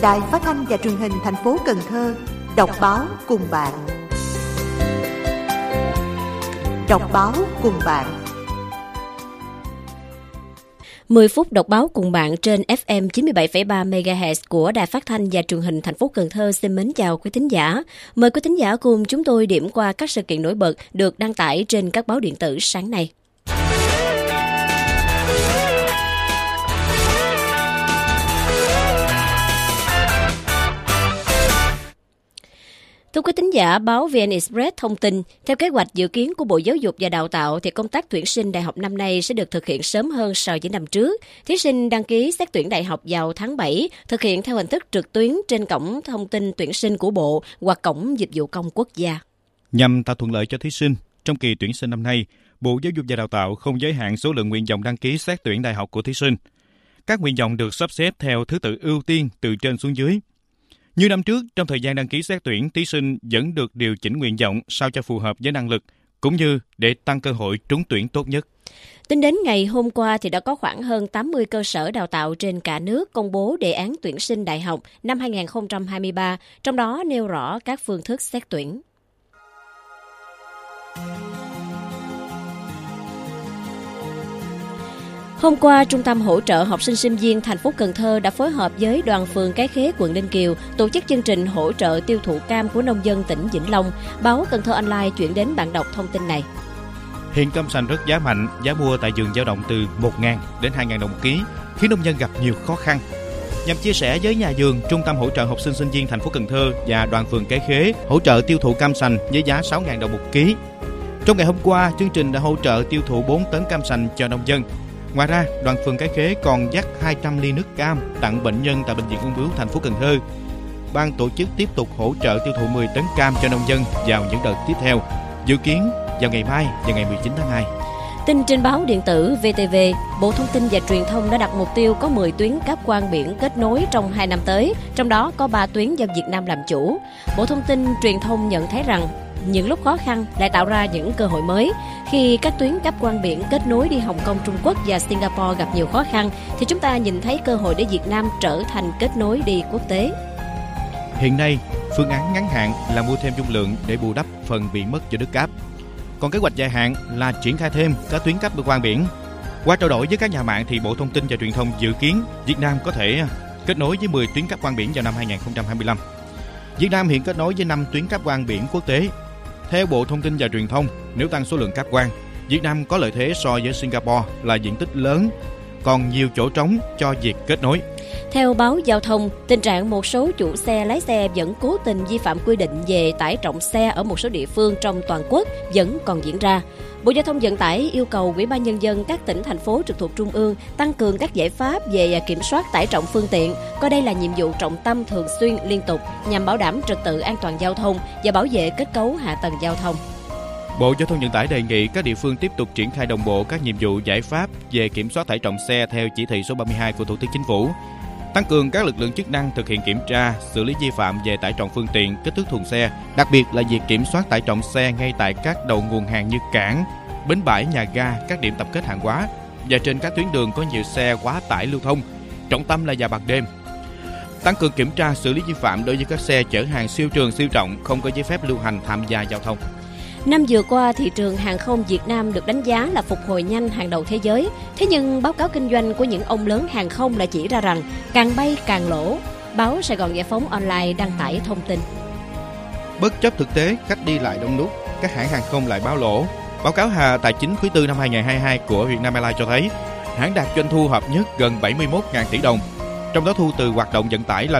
Đài Phát thanh và Truyền hình thành phố Cần Thơ đọc báo cùng bạn. Đọc báo cùng bạn. 10 phút đọc báo cùng bạn trên FM 97,3 MHz của Đài Phát thanh và Truyền hình thành phố Cần Thơ. Xin mến chào quý thính giả. Mời quý thính giả cùng chúng tôi điểm qua các sự kiện nổi bật được đăng tải trên các báo điện tử sáng nay. Thưa quý thính giả, báo VN Express thông tin, theo kế hoạch dự kiến của Bộ Giáo dục và Đào tạo thì công tác tuyển sinh đại học năm nay sẽ được thực hiện sớm hơn so với năm trước. Thí sinh đăng ký xét tuyển đại học vào tháng 7, thực hiện theo hình thức trực tuyến trên cổng thông tin tuyển sinh của Bộ hoặc cổng dịch vụ công quốc gia. Nhằm tạo thuận lợi cho thí sinh, trong kỳ tuyển sinh năm nay, Bộ Giáo dục và Đào tạo không giới hạn số lượng nguyện vọng đăng ký xét tuyển đại học của thí sinh. Các nguyện vọng được sắp xếp theo thứ tự ưu tiên từ trên xuống dưới. Như năm trước, trong thời gian đăng ký xét tuyển, thí sinh vẫn được điều chỉnh nguyện vọng sao cho phù hợp với năng lực, cũng như để tăng cơ hội trúng tuyển tốt nhất. Tính đến ngày hôm qua thì đã có khoảng hơn 80 cơ sở đào tạo trên cả nước công bố đề án tuyển sinh đại học năm 2023, trong đó nêu rõ các phương thức xét tuyển. Hôm qua, Trung tâm hỗ trợ học sinh sinh viên thành phố Cần Thơ đã phối hợp với đoàn phường Cái Khế, quận Ninh Kiều tổ chức chương trình hỗ trợ tiêu thụ cam của nông dân tỉnh Vĩnh Long. Báo Cần Thơ Online chuyển đến bạn đọc thông tin này. Hiện cam sành rất giá mạnh, giá mua tại vườn dao động từ 1.000 đến 2.000 đồng một ký, khiến nông dân gặp nhiều khó khăn. Nhằm chia sẻ với nhà vườn, Trung tâm hỗ trợ học sinh sinh viên thành phố Cần Thơ và đoàn phường Cái Khế hỗ trợ tiêu thụ cam sành với giá 6.000 đồng một ký. Trong ngày hôm qua, chương trình đã hỗ trợ tiêu thụ 4 tấn cam sành cho nông dân. Ngoài ra, đoàn phường Cái Khế còn dắt 200 ly nước cam tặng bệnh nhân tại Bệnh viện Ung bướu thành phố Cần Thơ. Ban tổ chức tiếp tục hỗ trợ tiêu thụ 10 tấn cam cho nông dân vào những đợt tiếp theo, dự kiến vào ngày mai và ngày 19 tháng 2. Tin trên báo điện tử VTV, Bộ Thông tin và Truyền thông đã đặt mục tiêu có 10 tuyến cáp quang biển kết nối trong 2 năm tới, trong đó có 3 tuyến do Việt Nam làm chủ. Bộ Thông tin Truyền thông nhận thấy rằng những lúc khó khăn lại tạo ra những cơ hội mới. Khi các tuyến cáp quang biển kết nối đi Hồng Kông, Trung Quốc và Singapore gặp nhiều khó khăn, thì chúng ta nhìn thấy cơ hội để Việt Nam trở thành kết nối đi quốc tế. Hiện nay, phương án ngắn hạn là mua thêm dung lượng để bù đắp phần bị mất do đứt cáp. Còn kế hoạch dài hạn là triển khai thêm các tuyến cáp quang biển. Qua trao đổi với các nhà mạng thì Bộ Thông tin và Truyền thông dự kiến Việt Nam có thể kết nối với 10 tuyến cáp quang biển vào năm 2025. Việt Nam hiện kết nối với 5 tuyến cáp quang biển quốc tế. Theo Bộ Thông tin và Truyền thông, nếu tăng số lượng cáp quang, Việt Nam có lợi thế so với Singapore là diện tích lớn, còn nhiều chỗ trống cho việc kết nối. Theo báo Giao thông, tình trạng một số chủ xe lái xe vẫn cố tình vi phạm quy định về tải trọng xe ở một số địa phương trong toàn quốc vẫn còn diễn ra. Bộ Giao thông Vận tải yêu cầu Ủy ban Nhân dân các tỉnh, thành phố trực thuộc Trung ương tăng cường các giải pháp về kiểm soát tải trọng phương tiện, coi đây là nhiệm vụ trọng tâm thường xuyên liên tục nhằm bảo đảm trật tự an toàn giao thông và bảo vệ kết cấu hạ tầng giao thông. Bộ Giao thông Vận tải đề nghị các địa phương tiếp tục triển khai đồng bộ các nhiệm vụ giải pháp về kiểm soát tải trọng xe theo chỉ thị số 32 của Thủ tướng Chính phủ, tăng cường các lực lượng chức năng thực hiện kiểm tra, xử lý vi phạm về tải trọng phương tiện, kích thước thùng xe, đặc biệt là việc kiểm soát tải trọng xe ngay tại các đầu nguồn hàng như cảng, bến bãi, nhà ga, các điểm tập kết hàng hóa và trên các tuyến đường có nhiều xe quá tải lưu thông, trọng tâm là vào ban đêm. Tăng cường kiểm tra, xử lý vi phạm đối với các xe chở hàng siêu trường, siêu trọng không có giấy phép lưu hành tham gia giao thông. Năm vừa qua, thị trường hàng không Việt Nam được đánh giá là phục hồi nhanh hàng đầu thế giới. Thế nhưng báo cáo kinh doanh của những ông lớn hàng không lại chỉ ra rằng càng bay càng lỗ. Báo Sài Gòn Giải phóng Online đăng tải thông tin. Bất chấp thực tế khách đi lại đông đúc, các hãng hàng không lại báo lỗ. Báo cáo tài chính quý tư năm 2022 của Vietnam Airlines cho thấy hãng đạt doanh thu hợp nhất gần 71.000 tỷ đồng, trong đó thu từ hoạt động vận tải là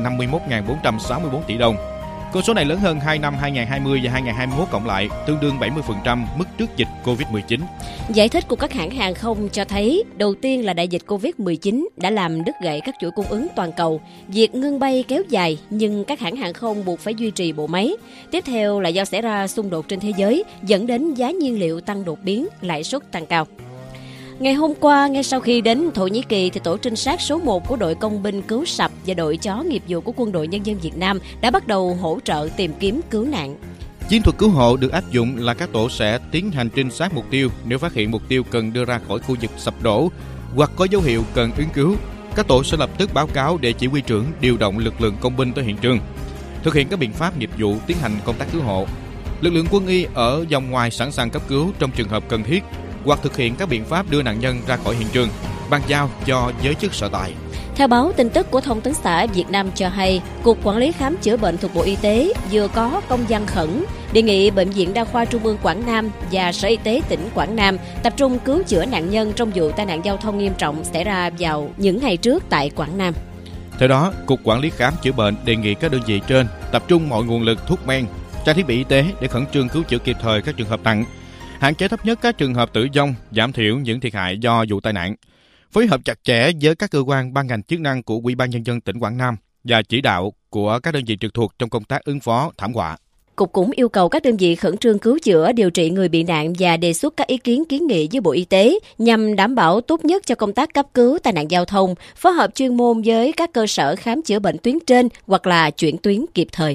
51.464 tỷ đồng. Con số này lớn hơn 2 năm 2020 và 2021 cộng lại, tương đương 70% mức trước dịch Covid-19. Giải thích của các hãng hàng không cho thấy, đầu tiên là đại dịch Covid-19 đã làm đứt gãy các chuỗi cung ứng toàn cầu. Việc ngưng bay kéo dài, nhưng các hãng hàng không buộc phải duy trì bộ máy. Tiếp theo là do xảy ra xung đột trên thế giới, dẫn đến giá nhiên liệu tăng đột biến, lãi suất tăng cao. Ngày hôm qua, ngay sau khi đến Thổ Nhĩ Kỳ, thì tổ trinh sát số 1 của đội công binh cứu sập và đội chó nghiệp vụ của Quân đội Nhân dân Việt Nam đã bắt đầu hỗ trợ tìm kiếm cứu nạn. Chiến thuật cứu hộ được áp dụng là các tổ sẽ tiến hành trinh sát mục tiêu nếu phát hiện mục tiêu cần đưa ra khỏi khu vực sập đổ hoặc có dấu hiệu cần ứng cứu. các tổ sẽ lập tức báo cáo để chỉ huy trưởng điều động lực lượng công binh tới hiện trường, thực hiện các biện pháp nghiệp vụ tiến hành công tác cứu hộ. Lực lượng quân y ở vòng ngoài sẵn sàng cấp cứu trong trường hợp cần thiết hoặc thực hiện các biện pháp đưa nạn nhân ra khỏi hiện trường, bàn giao cho giới chức sở tại. Theo báo tin tức của Thông tấn xã Việt Nam cho hay, Cục Quản lý Khám chữa bệnh thuộc Bộ Y tế vừa có công văn khẩn đề nghị Bệnh viện Đa khoa Trung ương Quảng Nam và Sở Y tế tỉnh Quảng Nam tập trung cứu chữa nạn nhân trong vụ tai nạn giao thông nghiêm trọng xảy ra vào những ngày trước tại Quảng Nam. Theo đó, Cục Quản lý Khám chữa bệnh đề nghị các đơn vị trên tập trung mọi nguồn lực, thuốc men, trang thiết bị y tế để khẩn trương cứu chữa kịp thời các trường hợp nặng, hạn chế thấp nhất các trường hợp tử vong, giảm thiểu những thiệt hại do vụ tai nạn. Phối hợp chặt chẽ với các cơ quan ban ngành chức năng của Ủy ban Nhân dân tỉnh Quảng Nam và chỉ đạo của các đơn vị trực thuộc trong công tác ứng phó thảm họa. Cục cũng yêu cầu các đơn vị khẩn trương cứu chữa, điều trị người bị nạn và đề xuất các ý kiến kiến nghị với Bộ Y tế nhằm đảm bảo tốt nhất cho công tác cấp cứu tai nạn giao thông, phối hợp chuyên môn với các cơ sở khám chữa bệnh tuyến trên hoặc là chuyển tuyến kịp thời.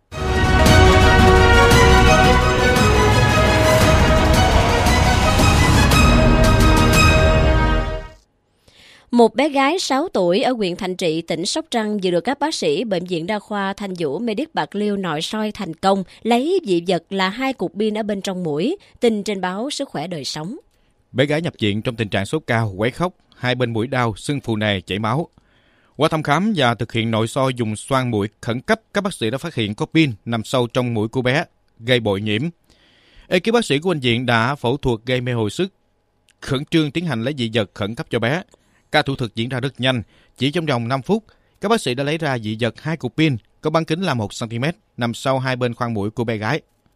Một bé gái 6 tuổi ở huyện Thạnh Trị, tỉnh Sóc Trăng vừa được các bác sĩ Bệnh viện Đa khoa Thanh Vũ Medic Bạc Liêu nội soi thành công, lấy dị vật là 2 cục pin ở bên trong mũi, tin trên báo Sức khỏe đời sống. Bé gái nhập viện trong tình trạng sốt cao, quấy khóc, hai bên mũi đau, sưng phù nề, chảy máu. Qua thăm khám và thực hiện nội soi dùng xoang mũi khẩn cấp, các bác sĩ đã phát hiện có pin nằm sâu trong mũi của bé, gây bội nhiễm. Ekip bác sĩ của bệnh viện đã phẫu thuật gây mê hồi sức, khẩn trương tiến hành lấy dị vật khẩn cấp cho bé. Ca thủ thuật diễn ra rất nhanh, chỉ trong vòng 5 phút, các bác sĩ đã lấy ra dị vật 2 cục pin có bán kính là 1 cm nằm sau hai bên khoang mũi của bé gái.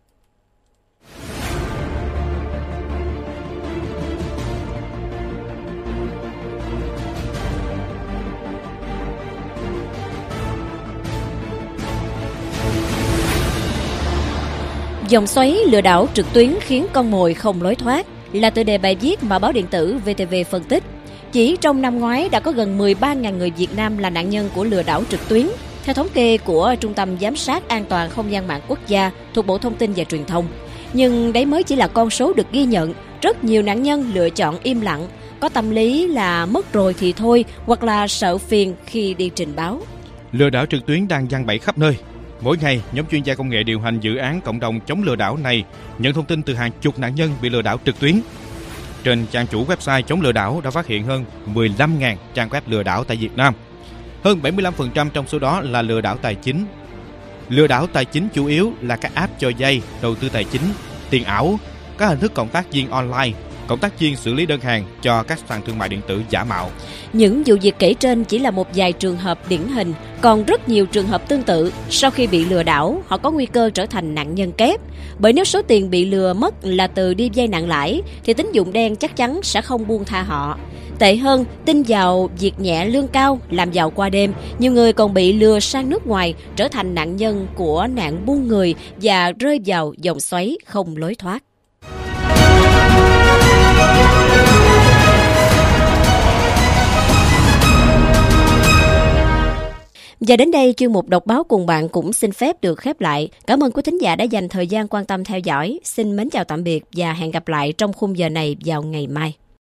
Dòng xoáy lừa đảo trực tuyến khiến con mồi không lối thoát là tựa đề bài viết mà báo điện tử VTV phân tích. Chỉ trong năm ngoái đã có gần 13.000 người Việt Nam là nạn nhân của lừa đảo trực tuyến. Theo thống kê của Trung tâm Giám sát An toàn Không gian mạng quốc gia thuộc Bộ Thông tin và Truyền thông. Nhưng đấy mới chỉ là con số được ghi nhận. Rất nhiều nạn nhân lựa chọn im lặng, có tâm lý là mất rồi thì thôi hoặc là sợ phiền khi đi trình báo. Lừa đảo trực tuyến đang giăng bẫy khắp nơi. Mỗi ngày, nhóm chuyên gia công nghệ điều hành dự án cộng đồng chống lừa đảo này nhận thông tin từ hàng chục nạn nhân bị lừa đảo trực tuyến. Trên trang chủ website chống lừa đảo đã phát hiện hơn 15.000 trang web lừa đảo tại Việt Nam. Hơn 75% trong số đó là lừa đảo tài chính. Lừa đảo tài chính chủ yếu là các app cho vay, đầu tư tài chính, tiền ảo, các hình thức cộng tác viên online, cộng tác viên xử lý đơn hàng cho các sàn thương mại điện tử giả mạo. Những vụ việc kể trên chỉ là một vài trường hợp điển hình, còn rất nhiều trường hợp tương tự. Sau khi bị lừa đảo, họ có nguy cơ trở thành nạn nhân kép. Bởi nếu số tiền bị lừa mất là từ đi vay nặng lãi, thì tín dụng đen chắc chắn sẽ không buông tha họ. Tệ hơn, tin vào việc nhẹ lương cao, làm giàu qua đêm, nhiều người còn bị lừa sang nước ngoài, trở thành nạn nhân của nạn buôn người và rơi vào vòng xoáy không lối thoát. Và đến đây, chuyên mục Đọc báo cùng bạn cũng xin phép được khép lại. Cảm ơn quý thính giả đã dành thời gian quan tâm theo dõi. Xin mến chào tạm biệt và hẹn gặp lại trong khung giờ này vào ngày mai.